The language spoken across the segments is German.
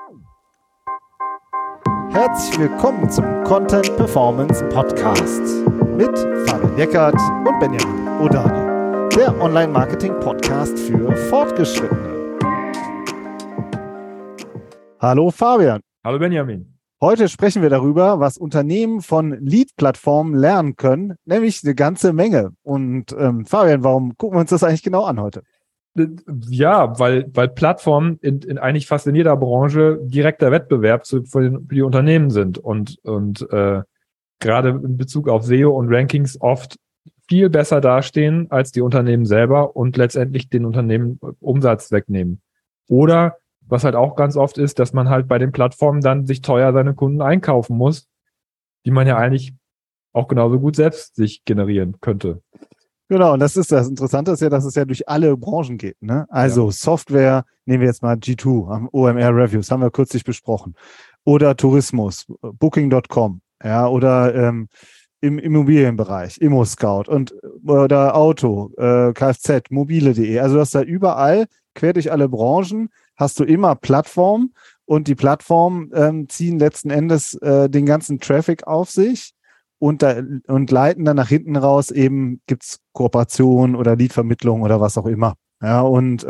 Herzlich willkommen zum Content Performance Podcast mit Fabian Jeckert und Benjamin Odani, der Online-Marketing-Podcast für Fortgeschrittene. Hallo Fabian. Hallo Benjamin. Heute sprechen wir darüber, was Unternehmen von Lead-Plattformen lernen können, nämlich eine ganze Menge. Und Fabian, warum gucken wir uns das eigentlich genau an heute? Ja, weil Plattformen in eigentlich fast in jeder Branche direkter Wettbewerb für die Unternehmen sind und gerade in Bezug auf SEO und Rankings oft viel besser dastehen als die Unternehmen selber und letztendlich den Unternehmen Umsatz wegnehmen. Oder was halt auch ganz oft ist, dass man halt bei den Plattformen dann sich teuer seine Kunden einkaufen muss, die man ja eigentlich auch genauso gut selbst sich generieren könnte. Genau, und das Interessante ist ja, dass es ja durch alle Branchen geht. Ne? Also Software, nehmen wir jetzt mal G2, am OMR Reviews, haben wir kürzlich besprochen. Oder Tourismus, Booking.com, ja, oder im Immobilienbereich, ImmoScout oder Auto, Kfz, mobile.de. Also du hast da überall, quer durch alle Branchen, hast du immer Plattformen und die Plattformen ziehen letzten Endes den ganzen Traffic auf sich. Und leiten dann nach hinten raus eben, gibt's Kooperation oder Leadvermittlung oder was auch immer. Ja, und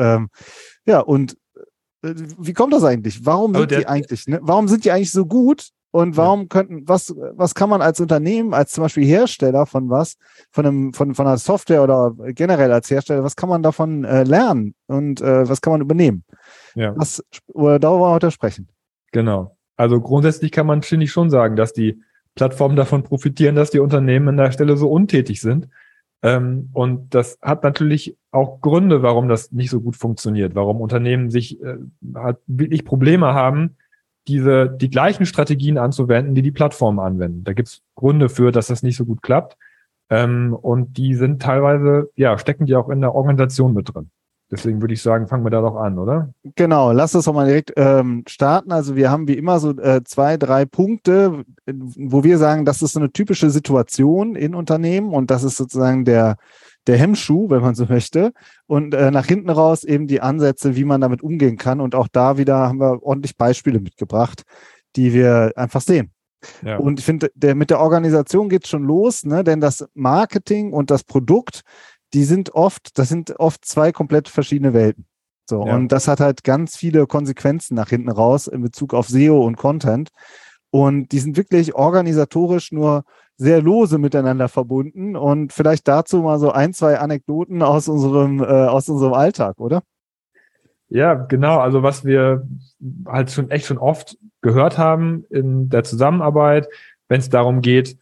wie kommt das eigentlich? Warum sind die eigentlich so gut? Und warum was kann man als Unternehmen, als zum Beispiel Hersteller von einer Software oder generell als Hersteller, was kann man davon lernen und was kann man übernehmen? Ja. Darüber wollen wir heute sprechen. Genau. Also grundsätzlich kann man, finde ich, schon sagen, dass die Plattformen davon profitieren, dass die Unternehmen an der Stelle so untätig sind. Und das hat natürlich auch Gründe, warum das nicht so gut funktioniert, warum Unternehmen sich halt wirklich Probleme haben, die gleichen Strategien anzuwenden, die Plattformen anwenden. Da gibt es Gründe für, dass das nicht so gut klappt. Und die sind teilweise, stecken die auch in der Organisation mit drin. Deswegen würde ich sagen, fangen wir da doch an, oder? Genau, lass uns doch mal direkt starten. Also wir haben wie immer so 2, 3 Punkte, wo wir sagen, das ist so eine typische Situation in Unternehmen und das ist sozusagen der Hemmschuh, wenn man so möchte. Und nach hinten raus eben die Ansätze, wie man damit umgehen kann. Und auch da wieder haben wir ordentlich Beispiele mitgebracht, die wir einfach sehen. Ja. Und ich finde, mit der Organisation geht es schon los, ne? Denn das Marketing und das Produkt, das sind oft 2 komplett verschiedene Welten. So, ja. Und das hat halt ganz viele Konsequenzen nach hinten raus in Bezug auf SEO und Content. Und die sind wirklich organisatorisch nur sehr lose miteinander verbunden. Und vielleicht dazu mal so 1, 2 Anekdoten aus unserem Alltag, oder? Ja, genau. Also was wir halt schon oft gehört haben in der Zusammenarbeit, wenn es darum geht,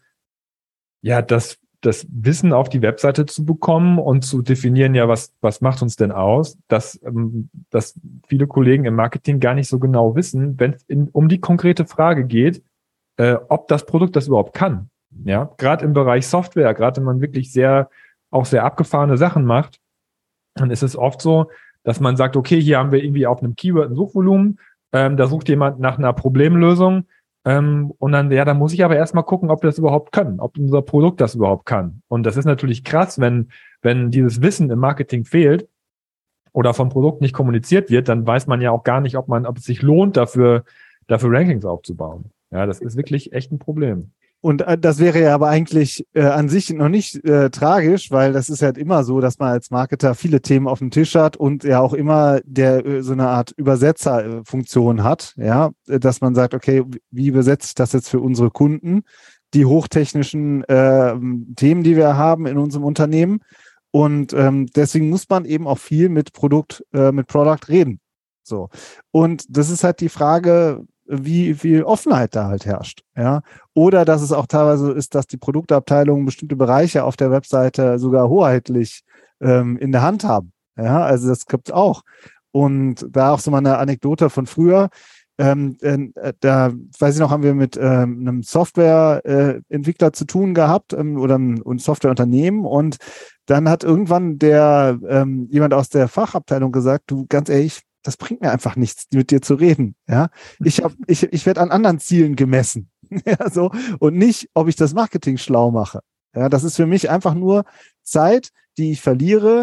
das Wissen auf die Webseite zu bekommen und zu definieren, was macht uns denn aus, dass viele Kollegen im Marketing gar nicht so genau wissen, wenn es um die konkrete Frage geht, ob das Produkt das überhaupt kann. Ja, gerade im Bereich Software, gerade wenn man wirklich sehr abgefahrene Sachen macht, dann ist es oft so, dass man sagt, okay, hier haben wir irgendwie auf einem Keyword ein Suchvolumen, da sucht jemand nach einer Problemlösung, und dann muss ich aber erstmal gucken, ob wir das überhaupt können, ob unser Produkt das überhaupt kann. Und das ist natürlich krass, wenn dieses Wissen im Marketing fehlt oder vom Produkt nicht kommuniziert wird, dann weiß man ja auch gar nicht, ob es sich lohnt, dafür Rankings aufzubauen. Ja, das ist wirklich echt ein Problem. Und das wäre ja aber eigentlich an sich noch nicht tragisch, weil das ist halt immer so, dass man als Marketer viele Themen auf dem Tisch hat und ja auch immer so eine Art Übersetzerfunktion hat, ja, dass man sagt, okay, wie übersetze ich das jetzt für unsere Kunden, die hochtechnischen Themen, die wir haben in unserem Unternehmen. Und deswegen muss man eben auch viel mit Product reden. So. Und das ist halt die Frage, wie viel Offenheit da halt herrscht, ja. Oder dass es auch teilweise ist, dass die Produktabteilungen bestimmte Bereiche auf der Webseite sogar hoheitlich in der Hand haben. Ja, also das gibt's auch. Und da auch so mal eine Anekdote von früher. Da weiß ich noch, haben wir mit einem Softwareentwickler zu tun gehabt oder ein Softwareunternehmen und dann hat irgendwann jemand aus der Fachabteilung gesagt, du, ganz ehrlich, das bringt mir einfach nichts, mit dir zu reden. Ja, ich werde an anderen Zielen gemessen. Ja, so, und nicht, ob ich das Marketing schlau mache. Ja, das ist für mich einfach nur Zeit, die ich verliere,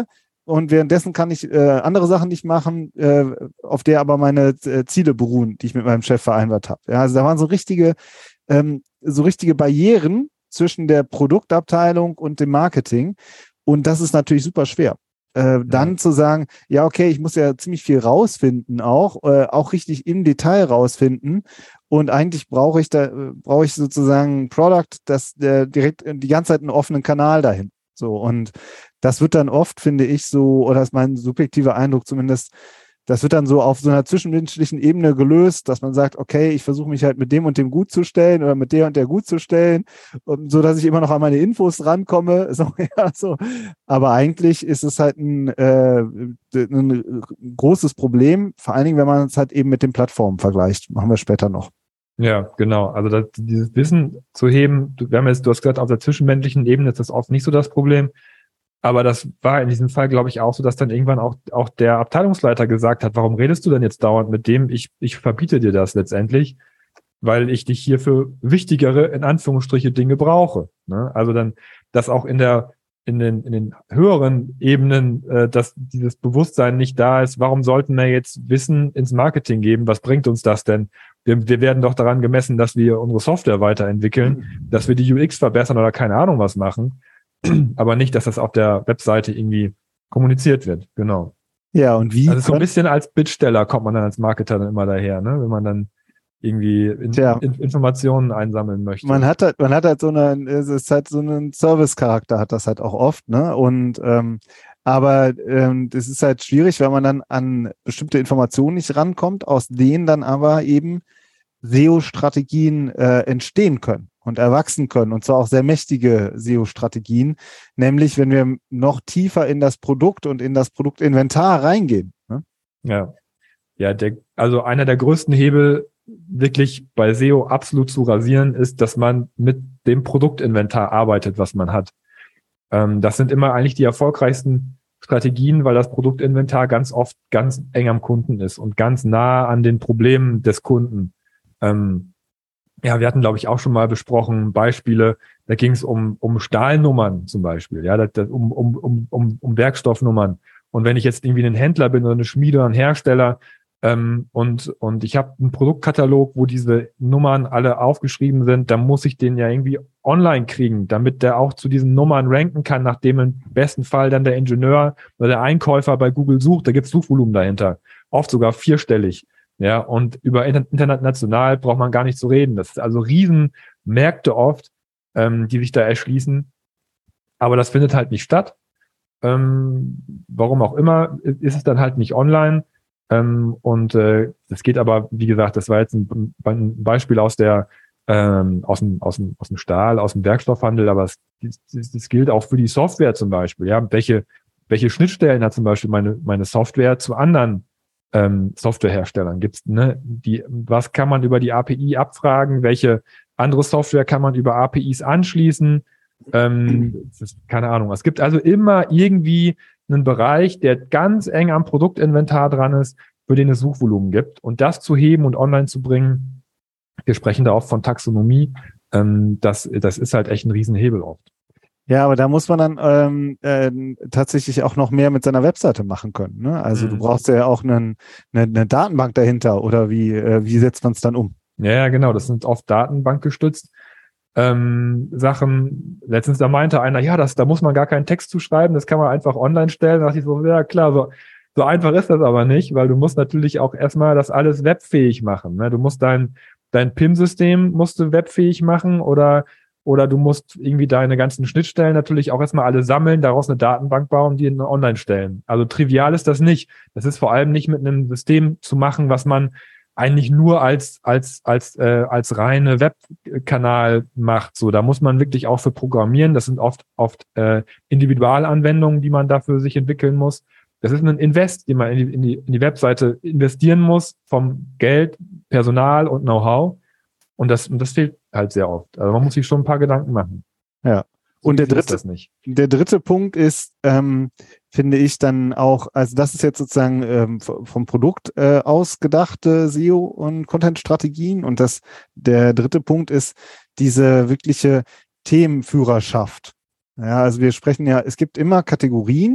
und währenddessen kann ich andere Sachen nicht machen, auf der aber meine Ziele beruhen, die ich mit meinem Chef vereinbart habe. Ja, also da waren so richtige Barrieren zwischen der Produktabteilung und dem Marketing. Und das ist natürlich super schwer. Dann zu sagen, ja, okay, ich muss ja ziemlich viel rausfinden auch richtig im Detail rausfinden. Und eigentlich brauche ich sozusagen ein Product, das direkt die ganze Zeit einen offenen Kanal dahin. So, und das wird dann oft, finde ich, so, oder ist mein subjektiver Eindruck zumindest, das wird dann so auf so einer zwischenmenschlichen Ebene gelöst, dass man sagt, okay, ich versuche mich halt mit dem und dem gut zu stellen oder mit der und der gut zu stellen, so dass ich immer noch an meine Infos rankomme. So, ja, so. Aber eigentlich ist es halt ein großes Problem, vor allen Dingen, wenn man es halt eben mit den Plattformen vergleicht. Machen wir später noch. Ja, genau. Also dieses Wissen zu heben, du hast gesagt, auf der zwischenmenschlichen Ebene ist das oft nicht so das Problem. Aber das war in diesem Fall, glaube ich, auch so, dass dann irgendwann auch der Abteilungsleiter gesagt hat, warum redest du denn jetzt dauernd mit dem? Ich verbiete dir das letztendlich, weil ich dich hier für wichtigere, in Anführungsstriche, Dinge brauche. Ne? Also dann, dass auch in den höheren Ebenen, dass dieses Bewusstsein nicht da ist, warum sollten wir jetzt Wissen ins Marketing geben? Was bringt uns das denn? Wir werden doch daran gemessen, dass wir unsere Software weiterentwickeln, dass wir die UX verbessern oder keine Ahnung was machen. Aber nicht, dass das auf der Webseite irgendwie kommuniziert wird. Genau. Ja, und wie? Also so ein bisschen als Bittsteller kommt man dann als Marketer dann immer daher, ne? Wenn man dann irgendwie Informationen einsammeln möchte. Man hat halt es ist halt so einen Service-Charakter, hat das halt auch oft, ne? Und aber das ist halt schwierig, wenn man dann an bestimmte Informationen nicht rankommt, aus denen dann aber eben SEO-Strategien entstehen können und erwachsen können, und zwar auch sehr mächtige SEO-Strategien, nämlich wenn wir noch tiefer in das Produkt und in das Produktinventar reingehen. Ne? Ja, also einer der größten Hebel wirklich bei SEO absolut zu rasieren ist, dass man mit dem Produktinventar arbeitet, was man hat. Das sind immer eigentlich die erfolgreichsten Strategien, weil das Produktinventar ganz oft ganz eng am Kunden ist und ganz nah an den Problemen des Kunden. Ja, wir hatten, glaube ich, auch schon mal besprochen, Beispiele, da ging es um Stahlnummern zum Beispiel, ja, um Werkstoffnummern. Und wenn ich jetzt irgendwie ein Händler bin oder eine Schmiede oder ein Hersteller, und ich habe einen Produktkatalog, wo diese Nummern alle aufgeschrieben sind, dann muss ich den ja irgendwie online kriegen, damit der auch zu diesen Nummern ranken kann, nachdem im besten Fall dann der Ingenieur oder der Einkäufer bei Google sucht, da gibt es Suchvolumen dahinter, oft sogar vierstellig. Ja, und über international braucht man gar nicht zu reden. Das ist also Riesenmärkte oft, die sich da erschließen. Aber das findet halt nicht statt. Warum auch immer, ist es dann halt nicht online. Das geht aber, wie gesagt, das war jetzt ein Beispiel aus dem Stahl, aus dem Werkstoffhandel, aber das gilt auch für die Software zum Beispiel. Ja, welche Schnittstellen hat zum Beispiel meine Software zu anderen Softwareherstellern? Gibt's, ne, was kann man über die API abfragen? Welche andere Software kann man über APIs anschließen? Keine Ahnung. Es gibt also immer irgendwie einen Bereich, der ganz eng am Produktinventar dran ist, für den es Suchvolumen gibt. Und das zu heben und online zu bringen, wir sprechen da oft von Taxonomie, das ist halt echt ein Riesenhebel oft. Ja, aber da muss man dann tatsächlich auch noch mehr mit seiner Webseite machen können. Ne? Also du brauchst ja auch eine Datenbank dahinter, oder wie setzt man es dann um? Ja, genau, das sind oft datenbankgestützt. Sachen, letztens da meinte einer, ja, da muss man gar keinen Text zu schreiben, das kann man einfach online stellen. Da dachte ich so, ja klar, so einfach ist das aber nicht, weil du musst natürlich auch erstmal das alles webfähig machen. Ne? Du musst dein PIM-System musst du webfähig machen oder du musst irgendwie deine ganzen Schnittstellen natürlich auch erstmal alle sammeln, daraus eine Datenbank bauen, die online stellen. Also trivial ist das nicht. Das ist vor allem nicht mit einem System zu machen, was man eigentlich nur als reine Webkanal macht. So, da muss man wirklich auch für programmieren. Das sind oft Individualanwendungen, die man dafür sich entwickeln muss. Das ist ein Invest, den man in die Webseite investieren muss, vom Geld, Personal und Know-how. Und das fehlt halt sehr oft. Also man muss sich schon ein paar Gedanken machen. Ja. Und der dritte Punkt ist, finde ich dann auch, also das ist jetzt sozusagen vom Produkt ausgedachte SEO und Content-Strategien. Und der dritte Punkt ist diese wirkliche Themenführerschaft. Ja, also wir sprechen ja, es gibt immer Kategorien,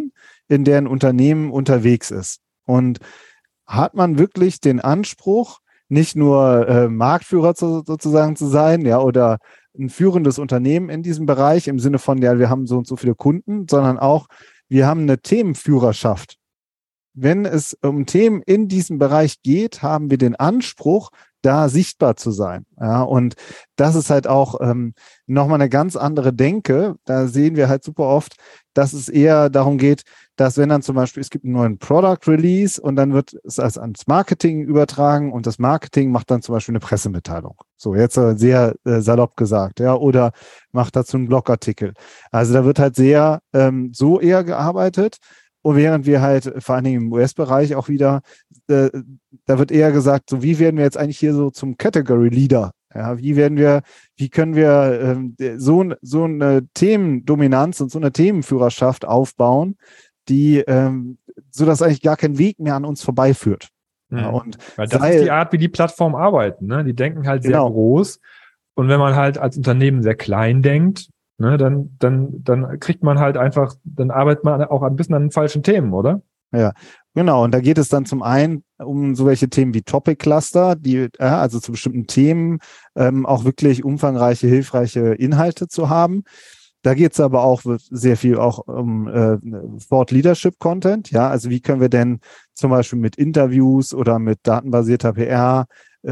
in deren Unternehmen unterwegs ist. Und hat man wirklich den Anspruch, nicht nur Marktführer sozusagen zu sein, ja, oder ein führendes Unternehmen in diesem Bereich im Sinne von, ja, wir haben so und so viele Kunden, sondern auch, wir haben eine Themenführerschaft. Wenn es um Themen in diesem Bereich geht, haben wir den Anspruch, da sichtbar zu sein. Ja, und das ist halt auch nochmal eine ganz andere Denke. Da sehen wir halt super oft, dass es eher darum geht, dass wenn dann zum Beispiel, es gibt einen neuen Product Release und dann wird es als ans Marketing übertragen und das Marketing macht dann zum Beispiel eine Pressemitteilung. So, jetzt sehr salopp gesagt, ja, oder macht dazu einen Blogartikel. Also da wird halt sehr so eher gearbeitet. Und während wir halt vor allen Dingen im US-Bereich auch wieder, da wird eher gesagt, so wie werden wir jetzt eigentlich hier so zum Category Leader? Ja, wie können wir so eine Themendominanz und so eine Themenführerschaft aufbauen, die, so dass eigentlich gar kein Weg mehr an uns vorbeiführt. Ja, und weil das ist die Art, wie die Plattformen arbeiten, ne? Die denken halt sehr groß. Und wenn man halt als Unternehmen sehr klein denkt, ne, dann kriegt man halt einfach, dann arbeitet man auch ein bisschen an den falschen Themen, oder? Ja, genau. Und da geht es dann zum einen um so welche Themen wie Topic Cluster, die also zu bestimmten Themen auch wirklich umfangreiche, hilfreiche Inhalte zu haben. Da geht es aber auch sehr viel auch um Thought Leadership Content. Ja, also wie können wir denn zum Beispiel mit Interviews oder mit datenbasierter PR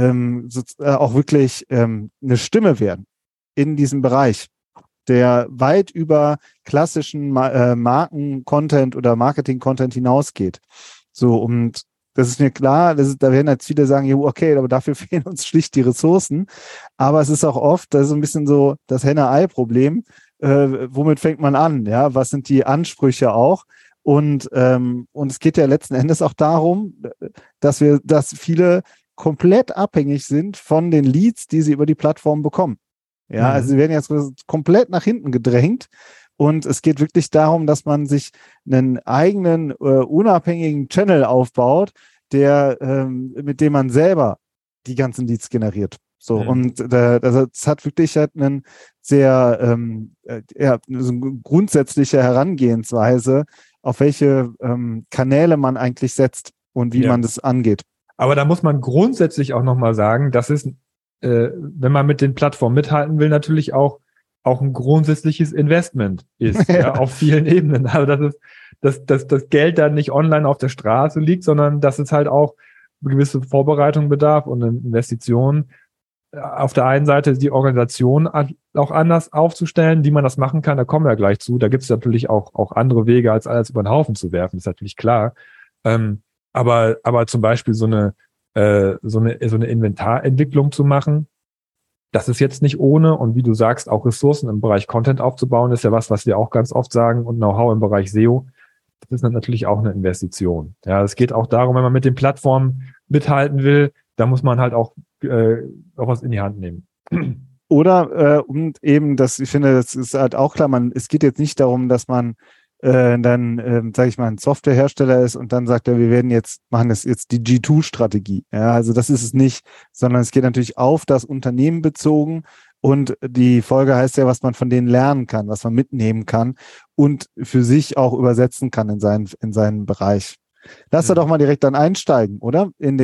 auch wirklich eine Stimme werden in diesem Bereich, der weit über klassischen Marken-Content oder Marketing-Content hinausgeht. So, und das ist mir klar, da werden jetzt viele sagen, ja, okay, aber dafür fehlen uns schlicht die Ressourcen. Aber es ist auch oft, das ist so ein bisschen so das Henne-Ei-Problem. Womit fängt man an? Ja, was sind die Ansprüche auch? Und es geht ja letzten Endes auch darum, dass viele komplett abhängig sind von den Leads, die sie über die Plattform bekommen. Ja, also sie werden jetzt komplett nach hinten gedrängt und es geht wirklich darum, dass man sich einen eigenen unabhängigen Channel aufbaut, mit dem man selber die ganzen Leads generiert. So, und das hat wirklich halt einen sehr so eine grundsätzliche Herangehensweise, auf welche Kanäle man eigentlich setzt und wie man das angeht. Aber da muss man grundsätzlich auch nochmal sagen, das ist wenn man mit den Plattformen mithalten will, natürlich auch ein grundsätzliches Investment ist, ja, auf vielen Ebenen. Also dass das Geld dann nicht online auf der Straße liegt, sondern dass es halt auch eine gewisse Vorbereitung bedarf und eine Investition. Auf der einen Seite die Organisation auch anders aufzustellen, wie man das machen kann, da kommen wir gleich zu. Da gibt es natürlich auch andere Wege, als alles über den Haufen zu werfen, ist natürlich klar. Aber zum Beispiel so eine Inventarentwicklung zu machen, das ist jetzt nicht ohne. Und wie du sagst, auch Ressourcen im Bereich Content aufzubauen, ist ja was wir auch ganz oft sagen, und Know-how im Bereich SEO. Das ist natürlich auch eine Investition. Ja, es geht auch darum, wenn man mit den Plattformen mithalten will, da muss man halt auch was in die Hand nehmen. Oder und eben, ich finde, das ist halt auch klar, es geht jetzt nicht darum, dass man dann, sage ich mal, ein Softwarehersteller ist und dann sagt er, machen das jetzt die G2-Strategie. Ja, also das ist es nicht, sondern es geht natürlich auf das Unternehmen bezogen und die Folge heißt ja, was man von denen lernen kann, was man mitnehmen kann und für sich auch übersetzen kann in seinen Bereich. Lass da doch mal direkt dann einsteigen, oder? In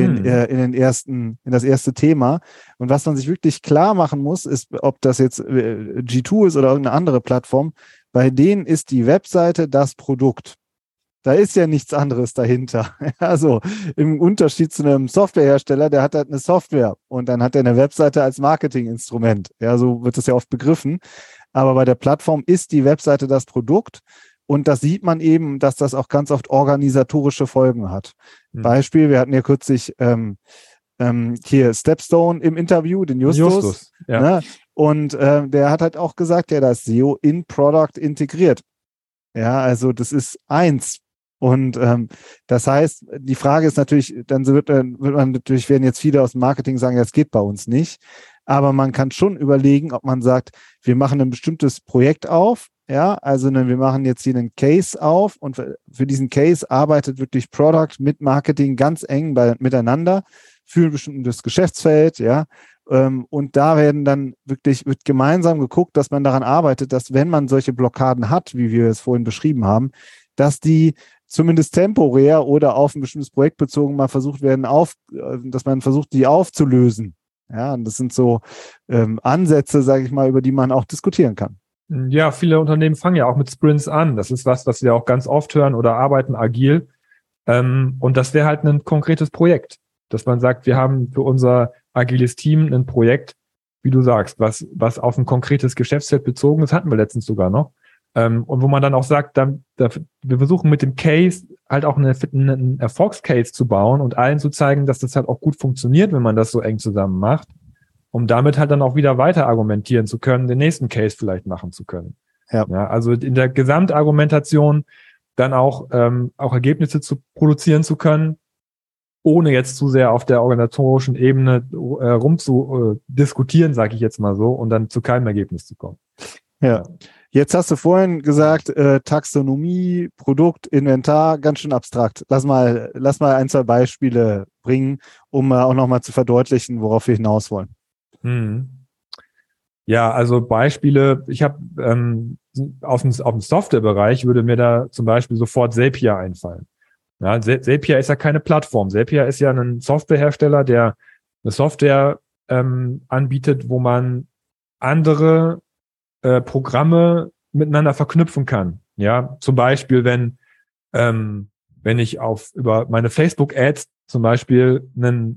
das erste Thema. Und was man sich wirklich klar machen muss, ist, ob das jetzt G2 ist oder irgendeine andere Plattform, bei denen ist die Webseite das Produkt. Da ist ja nichts anderes dahinter. Also im Unterschied zu einem Softwarehersteller, der hat halt eine Software und dann hat er eine Webseite als Marketinginstrument. Ja, so wird das ja oft begriffen. Aber bei der Plattform ist die Webseite das Produkt. Und das sieht man eben, dass das auch ganz oft organisatorische Folgen hat. Beispiel, wir hatten ja kürzlich hier Stepstone im Interview, den Justus. Ja. Ne? Und der hat halt auch gesagt, ja, das SEO in Product integriert. Ja, also das ist eins. Und das heißt, die Frage ist natürlich, werden jetzt viele aus dem Marketing sagen, ja, das geht bei uns nicht. Aber man kann schon überlegen, ob man sagt, wir machen ein bestimmtes Projekt auf. Ja, also wir machen jetzt hier einen Case auf und für diesen Case arbeitet wirklich Product mit Marketing ganz eng miteinander für ein bestimmtes Geschäftsfeld, ja. Und da wird gemeinsam geguckt, dass man daran arbeitet, dass wenn man solche Blockaden hat, wie wir es vorhin beschrieben haben, dass die zumindest temporär oder auf ein bestimmtes Projekt bezogen mal versucht werden, dass man versucht, die aufzulösen. Ja, und das sind so Ansätze, sage ich mal, über die man auch diskutieren kann. Ja, viele Unternehmen fangen ja auch mit Sprints an. Das ist was wir auch ganz oft hören oder arbeiten agil. Und das wäre halt ein konkretes Projekt, dass man sagt, wir haben für unser agiles Team ein Projekt, wie du sagst, was auf ein konkretes Geschäftsfeld bezogen ist, hatten wir letztens sogar noch. Und wo man dann auch sagt, wir versuchen mit dem Case halt auch einen Erfolgscase zu bauen und allen zu zeigen, dass das halt auch gut funktioniert, wenn man das so eng zusammen macht, um damit halt dann auch wieder weiter argumentieren zu können, den nächsten Case vielleicht machen zu können. Ja, also in der Gesamtargumentation dann auch Ergebnisse zu produzieren zu können, ohne jetzt zu sehr auf der organisatorischen Ebene rumzudiskutieren, sage ich jetzt mal so, und dann zu keinem Ergebnis zu kommen. Ja. Jetzt hast du vorhin gesagt, Taxonomie, Produkt, Inventar, ganz schön abstrakt. Lass mal 1, 2 Beispiele bringen, um auch nochmal zu verdeutlichen, worauf wir hinaus wollen. Ja, also Beispiele, ich habe auf dem Softwarebereich würde mir da zum Beispiel sofort Zapier einfallen. Ja, Zapier ist ja keine Plattform. Zapier ist ja ein Softwarehersteller, der eine Software anbietet, wo man andere Programme miteinander verknüpfen kann. Ja, zum Beispiel, wenn ich über meine Facebook-Ads zum Beispiel eine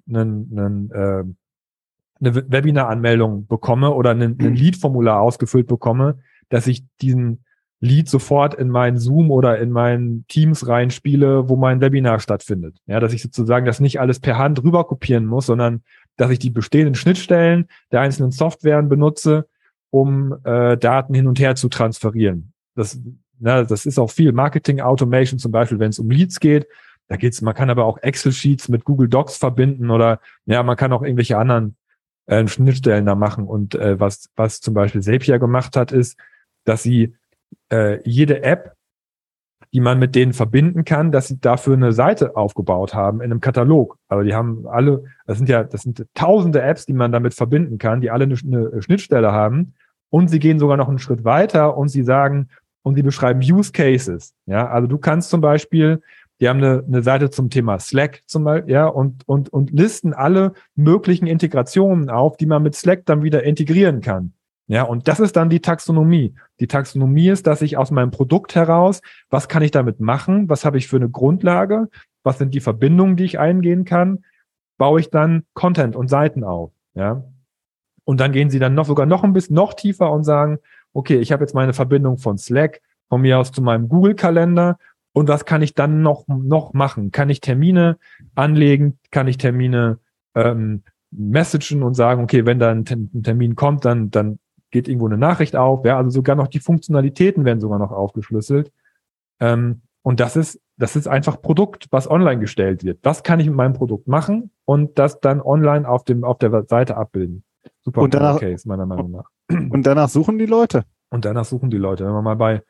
Webinar-Anmeldung bekomme oder ein Lead-Formular ausgefüllt bekomme, dass ich diesen Lead sofort in meinen Zoom oder in meinen Teams reinspiele, wo mein Webinar stattfindet. Ja, dass ich sozusagen das nicht alles per Hand rüber kopieren muss, sondern dass ich die bestehenden Schnittstellen der einzelnen Softwaren benutze, um Daten hin und her zu transferieren. Das ist auch viel Marketing Automation, zum Beispiel, wenn es um Leads geht. Man kann aber auch Excel-Sheets mit Google Docs verbinden oder man kann auch irgendwelche anderen Schnittstellen da machen. Und was zum Beispiel Zapier gemacht hat, ist, dass sie jede App, die man mit denen verbinden kann, dass sie dafür eine Seite aufgebaut haben in einem Katalog. Also die haben alle, das sind tausende Apps, die man damit verbinden kann, die alle eine Schnittstelle haben. Und sie gehen sogar noch einen Schritt weiter und sie beschreiben Use Cases. Ja, also du kannst zum Beispiel, die haben eine Seite zum Thema Slack zum Beispiel, ja, und listen alle möglichen Integrationen auf, die man mit Slack dann wieder integrieren kann. Ja, und das ist dann die Taxonomie. Die Taxonomie ist, dass ich aus meinem Produkt heraus, was kann ich damit machen? Was habe ich für eine Grundlage? Was sind die Verbindungen, die ich eingehen kann? Baue ich dann Content und Seiten auf, ja? Und dann gehen sie dann sogar noch ein bisschen noch tiefer und sagen, okay, ich habe jetzt meine Verbindung von Slack, von mir aus zu meinem Google-Kalender. Und was kann ich dann noch machen? Kann ich Termine anlegen? Kann ich Termine messagen und sagen, okay, wenn da ein Termin kommt, dann geht irgendwo eine Nachricht auf. Ja, also sogar noch die Funktionalitäten werden sogar noch aufgeschlüsselt. Und das ist einfach Produkt, was online gestellt wird. Was kann ich mit meinem Produkt machen und das dann online auf der Seite abbilden? Super und danach, Case, meiner Meinung nach. Und danach suchen die Leute. Wenn man mal bei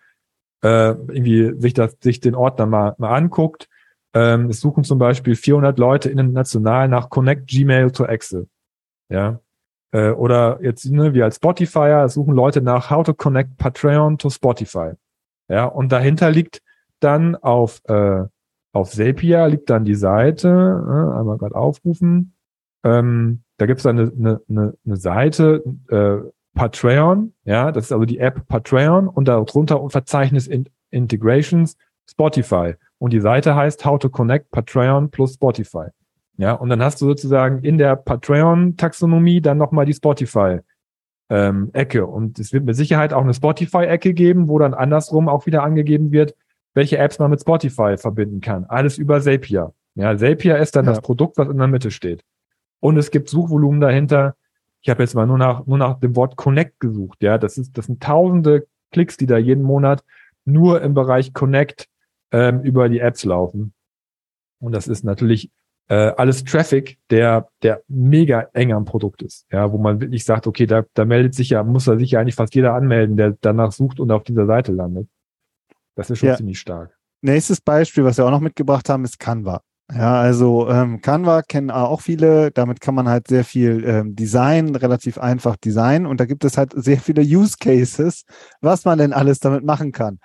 sich den Ordner mal anguckt, es suchen zum Beispiel 400 Leute international nach Connect Gmail to Excel. Ja. Oder jetzt, wir als Spotifyer suchen Leute nach How to Connect Patreon to Spotify. Ja. Und dahinter liegt dann auf Zapier liegt dann die Seite, einmal gerade aufrufen. Da gibt es dann eine Seite, Patreon, ja, das ist also die App Patreon und darunter Verzeichnis Integrations Spotify. Und die Seite heißt How to Connect Patreon plus Spotify. Ja, und dann hast du sozusagen in der Patreon-Taxonomie dann nochmal die Spotify-Ecke. Und es wird mit Sicherheit auch eine Spotify-Ecke geben, wo dann andersrum auch wieder angegeben wird, welche Apps man mit Spotify verbinden kann. Alles über Zapier. Ja, Zapier ist dann das Produkt, was in der Mitte steht. Und es gibt Suchvolumen dahinter. Ich habe jetzt mal nur nach dem Wort Connect gesucht. Ja, das sind tausende Klicks, die da jeden Monat nur im Bereich Connect über die Apps laufen. Und das ist natürlich alles Traffic, der mega eng am Produkt ist. Ja, wo man wirklich sagt, okay, da muss sich ja eigentlich fast jeder anmelden, der danach sucht und auf dieser Seite landet. Das ist schon ziemlich stark. Nächstes Beispiel, was wir auch noch mitgebracht haben, ist Canva. Ja, also Canva kennen auch viele, damit kann man halt sehr viel designen, relativ einfach designen und da gibt es halt sehr viele Use Cases, was man denn alles damit machen kann.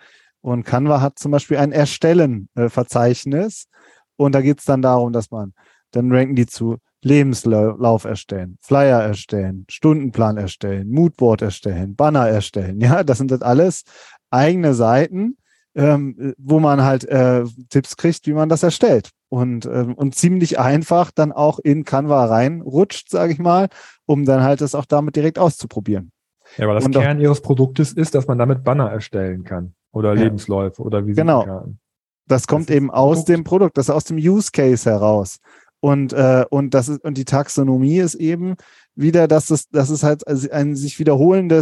Und Canva hat zum Beispiel ein Erstellen-Verzeichnis. Und da geht es dann darum, dann ranken die zu Lebenslauf erstellen, Flyer erstellen, Stundenplan erstellen, Moodboard erstellen, Banner erstellen. Ja, das sind alles eigene Seiten, wo man halt Tipps kriegt, wie man das erstellt. Und ziemlich einfach dann auch in Canva reinrutscht, sage ich mal, um dann halt das auch damit direkt auszuprobieren. Ja, aber das Kern ihres Produktes ist, dass man damit Banner erstellen kann oder Lebensläufe oder Visitenkarten. Genau. Das kommt eben aus dem Produkt, das ist aus dem Use Case heraus. Und die Taxonomie ist eben wieder, dass es halt ein sich wiederholende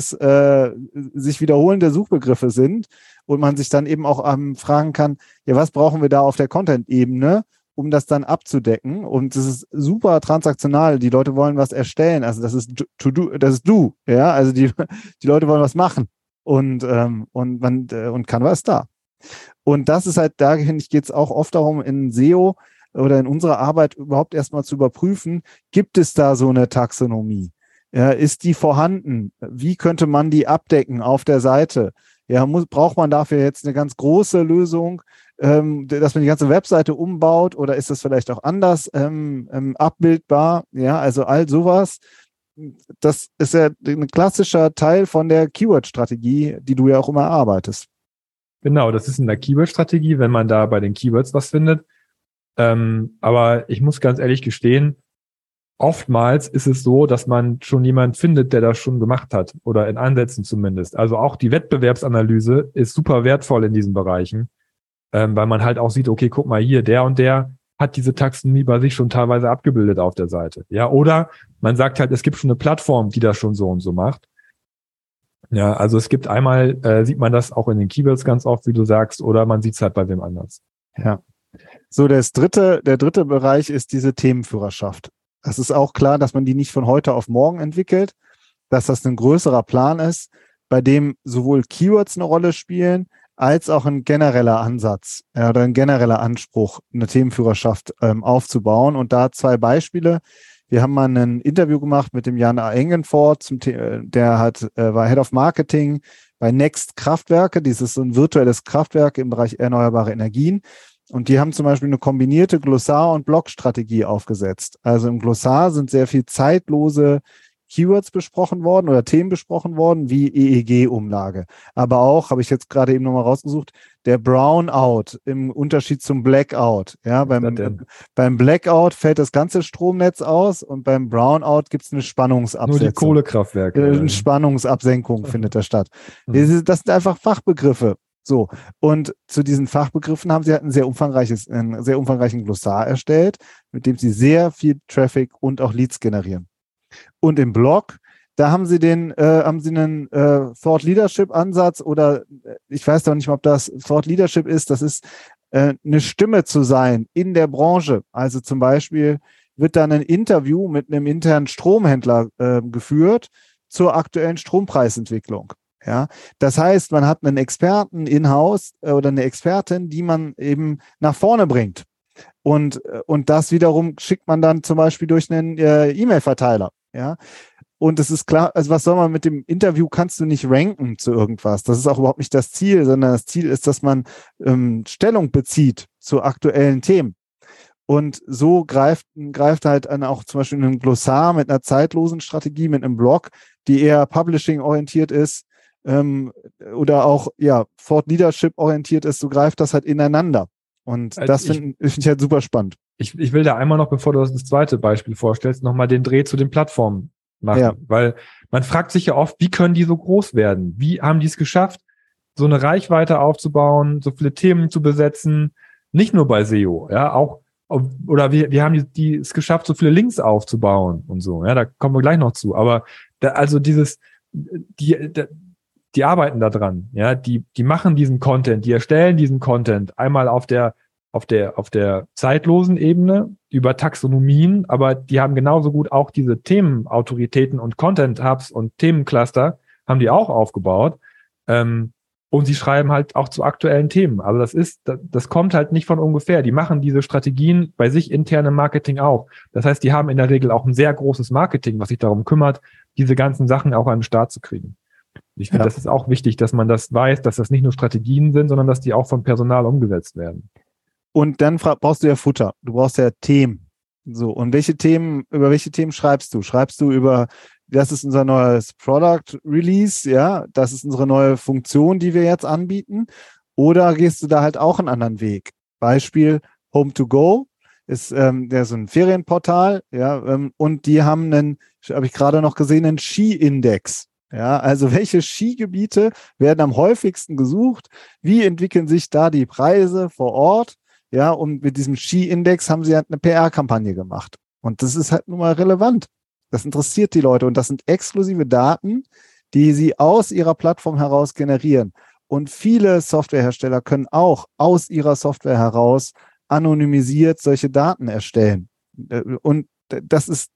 Suchbegriffe sind und man sich dann eben auch fragen kann, ja, was brauchen wir da auf der Content-Ebene, um das dann abzudecken? Und das ist super transaktional. Die Leute wollen was erstellen. Also das ist do, ja. Also die Leute wollen was machen. Und Canva ist da. Und das ist halt, dahin geht es auch oft darum, in SEO oder in unserer Arbeit überhaupt erstmal zu überprüfen, gibt es da so eine Taxonomie? Ja, ist die vorhanden? Wie könnte man die abdecken auf der Seite? Ja, braucht man dafür jetzt eine ganz große Lösung, dass man die ganze Webseite umbaut, oder ist das vielleicht auch anders abbildbar? Ja, also all sowas. Das ist ja ein klassischer Teil von der Keyword-Strategie, die du ja auch immer erarbeitest. Genau, das ist in der Keyword-Strategie, wenn man da bei den Keywords was findet. Aber ich muss ganz ehrlich gestehen, oftmals ist es so, dass man schon jemanden findet, der das schon gemacht hat oder in Ansätzen zumindest. Also auch die Wettbewerbsanalyse ist super wertvoll in diesen Bereichen, weil man halt auch sieht, okay, guck mal hier, der und der hat diese Taxonomie bei sich schon teilweise abgebildet auf der Seite. Ja, oder man sagt halt, es gibt schon eine Plattform, die das schon so und so macht. Ja, also es gibt einmal, sieht man das auch in den Keywords ganz oft, wie du sagst, oder man sieht es halt bei wem anders. Ja. So, der dritte Bereich ist diese Themenführerschaft. Es ist auch klar, dass man die nicht von heute auf morgen entwickelt, dass das ein größerer Plan ist, bei dem sowohl Keywords eine Rolle spielen, als auch ein genereller Ansatz oder ein genereller Anspruch, eine Themenführerschaft aufzubauen. Und da 2 Beispiele. Wir haben mal ein Interview gemacht mit dem Jan A. Engenfort, der war Head of Marketing bei Next Kraftwerke. Dieses so ein virtuelles Kraftwerk im Bereich erneuerbare Energien. Und die haben zum Beispiel eine kombinierte Glossar- und Blog-Strategie aufgesetzt. Also im Glossar sind sehr viel zeitlose Keywords besprochen worden oder Themen besprochen worden, wie EEG-Umlage. Aber auch, habe ich jetzt gerade eben nochmal rausgesucht, der Brownout im Unterschied zum Blackout. Ja, beim Blackout fällt das ganze Stromnetz aus und beim Brownout gibt es eine Spannungsabsenkung. Nur die Kohlekraftwerke. Eine Spannungsabsenkung findet da statt. Das sind einfach Fachbegriffe. So, und zu diesen Fachbegriffen haben sie halt einen sehr umfangreichen Glossar erstellt, mit dem sie sehr viel Traffic und auch Leads generieren. Und im Blog, da haben sie einen Thought Leadership Ansatz, oder ich weiß doch nicht mal, ob das Thought Leadership ist. Das ist eine Stimme zu sein in der Branche. Also zum Beispiel wird dann ein Interview mit einem internen Stromhändler geführt zur aktuellen Strompreisentwicklung. Ja, das heißt, man hat einen Experten in-house oder eine Expertin, die man eben nach vorne bringt. Und das wiederum schickt man dann zum Beispiel durch einen E-Mail-Verteiler. Ja, und es ist klar, also was soll man mit dem Interview, kannst du nicht ranken zu irgendwas. Das ist auch überhaupt nicht das Ziel, sondern das Ziel ist, dass man Stellung bezieht zu aktuellen Themen. Und so greift halt auch zum Beispiel ein Glossar mit einer zeitlosen Strategie, mit einem Blog, die eher Publishing-orientiert ist, oder auch Thought Leadership orientiert ist, so greift das halt ineinander. Und also das finde ich halt super spannend. Ich will da einmal noch, bevor du das zweite Beispiel vorstellst, nochmal den Dreh zu den Plattformen machen. Weil man fragt sich ja oft, wie können die so groß werden? Wie haben die es geschafft, so eine Reichweite aufzubauen, so viele Themen zu besetzen? Nicht nur bei SEO, ja, auch, oder wie haben die es geschafft, so viele Links aufzubauen und so. Ja, da kommen wir gleich noch zu. Aber die arbeiten da dran, ja, die machen diesen Content, die erstellen diesen Content einmal auf der zeitlosen Ebene über Taxonomien, aber die haben genauso gut auch diese Themenautoritäten und Content-Hubs und Themencluster haben die auch aufgebaut, und sie schreiben halt auch zu aktuellen Themen. Also das kommt halt nicht von ungefähr. Die machen diese Strategien bei sich intern im Marketing auch. Das heißt, die haben in der Regel auch ein sehr großes Marketing, was sich darum kümmert, diese ganzen Sachen auch an den Start zu kriegen. Ich finde, das ist auch wichtig, dass man das weiß, dass das nicht nur Strategien sind, sondern dass die auch vom Personal umgesetzt werden. Und dann brauchst du ja Futter. Du brauchst ja Themen. So. Und über welche Themen schreibst du? Schreibst du über, das ist unser neues Product Release, ja, das ist unsere neue Funktion, die wir jetzt anbieten? Oder gehst du da halt auch einen anderen Weg? Beispiel Home2Go ist der so ein Ferienportal, ja, und die haben habe ich gerade noch gesehen, einen Ski-Index. Ja, also welche Skigebiete werden am häufigsten gesucht? Wie entwickeln sich da die Preise vor Ort? Ja, und mit diesem Ski-Index haben sie halt eine PR-Kampagne gemacht. Und das ist halt nun mal relevant. Das interessiert die Leute und das sind exklusive Daten, die sie aus ihrer Plattform heraus generieren. Und viele Softwarehersteller können auch aus ihrer Software heraus anonymisiert solche Daten erstellen. Und das ist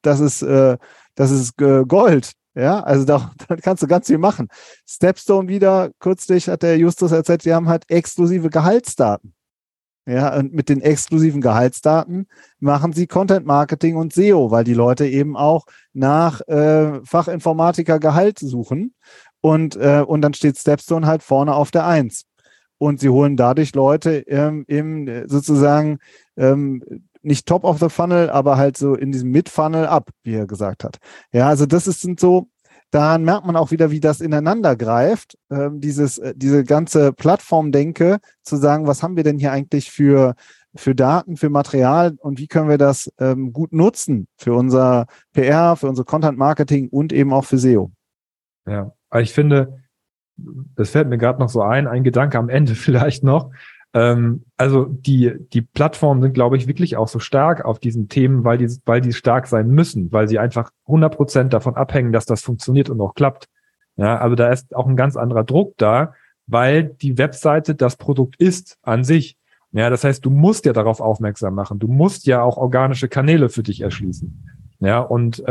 Gold. Ja, also da kannst du ganz viel machen. Stepstone wieder, kürzlich hat der Justus erzählt, die haben halt exklusive Gehaltsdaten. Ja, und mit den exklusiven Gehaltsdaten machen sie Content Marketing und SEO, weil die Leute eben auch nach Fachinformatiker Gehalt suchen und dann steht Stepstone halt vorne auf der 1. Und sie holen dadurch Leute sozusagen nicht top of the funnel, aber halt so in diesem Mid-Funnel ab, wie er gesagt hat. Ja, also sind so, daran merkt man auch wieder, wie das ineinander greift, diese ganze Plattformdenke, zu sagen, was haben wir denn hier eigentlich für Daten, für Material und wie können wir das gut nutzen für unser PR, für unser Content Marketing und eben auch für SEO. Ja, aber ich finde, das fällt mir gerade noch so ein Gedanke am Ende vielleicht noch. Also die Plattformen sind, glaube ich, wirklich auch so stark auf diesen Themen, weil die stark sein müssen, weil sie einfach 100% davon abhängen, dass das funktioniert und auch klappt. Ja, also da ist auch ein ganz anderer Druck da, weil die Webseite das Produkt ist an sich. Ja, das heißt, du musst ja darauf aufmerksam machen. Du musst ja auch organische Kanäle für dich erschließen. Ja, und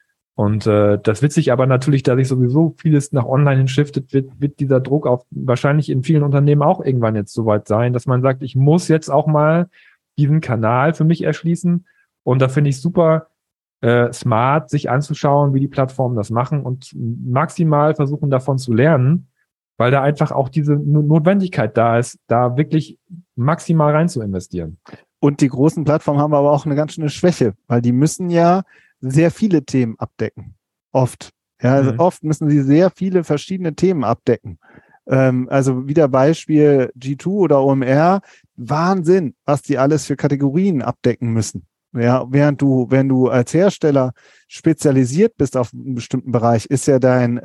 das wird sich aber natürlich, da sich sowieso vieles nach online hin shiftet, wird dieser Druck auch wahrscheinlich in vielen Unternehmen auch irgendwann jetzt soweit sein, dass man sagt, ich muss jetzt auch mal diesen Kanal für mich erschließen. Und da finde ich super smart, sich anzuschauen, wie die Plattformen das machen und maximal versuchen davon zu lernen, weil da einfach auch diese Notwendigkeit da ist, da wirklich maximal rein zu investieren. Und die großen Plattformen haben aber auch eine ganz schöne Schwäche, weil die müssen ja sehr viele Themen abdecken. Oft. Ja, also oft müssen sie sehr viele verschiedene Themen abdecken. Also wieder Beispiel G2 oder OMR. Wahnsinn, was die alles für Kategorien abdecken müssen. Ja, wenn du als Hersteller spezialisiert bist auf einen bestimmten Bereich, ist ja dein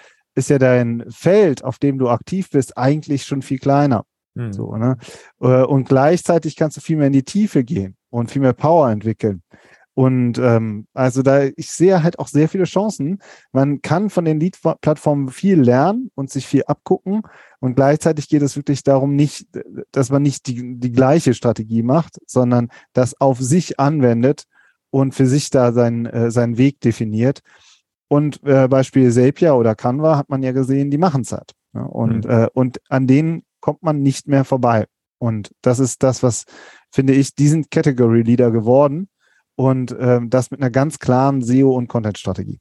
Feld, auf dem du aktiv bist, eigentlich schon viel kleiner. So, ne? Und gleichzeitig kannst du viel mehr in die Tiefe gehen und viel mehr Power entwickeln. Und also ich sehe halt auch sehr viele Chancen. Man kann von den Lead-Plattformen viel lernen und sich viel abgucken. Und gleichzeitig geht es wirklich darum, dass man nicht die gleiche Strategie macht, sondern das auf sich anwendet und für sich da seinen Weg definiert. Und Beispiel Zapier oder Canva hat man ja gesehen, die machen es halt. Ja? Und an denen kommt man nicht mehr vorbei. Und das ist das, was, finde ich, die sind Category Leader geworden. Und das mit einer ganz klaren SEO- und Content-Strategie.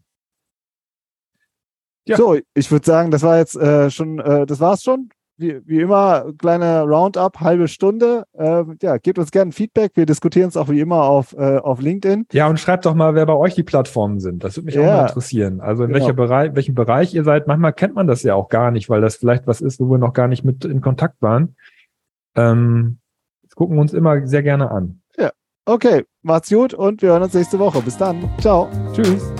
Ja. So, ich würde sagen, das war jetzt das war's schon. Wie immer, kleine Roundup, halbe Stunde. Gebt uns gerne Feedback. Wir diskutieren es auch wie immer auf LinkedIn. Ja, und schreibt doch mal, wer bei euch die Plattformen sind. Das würde mich auch mal interessieren. Also in welchem Bereich ihr seid. Manchmal kennt man das ja auch gar nicht, weil das vielleicht was ist, wo wir noch gar nicht mit in Kontakt waren. Das gucken wir uns immer sehr gerne an. Ja. Okay, macht's gut und wir hören uns nächste Woche. Bis dann. Ciao. Tschüss.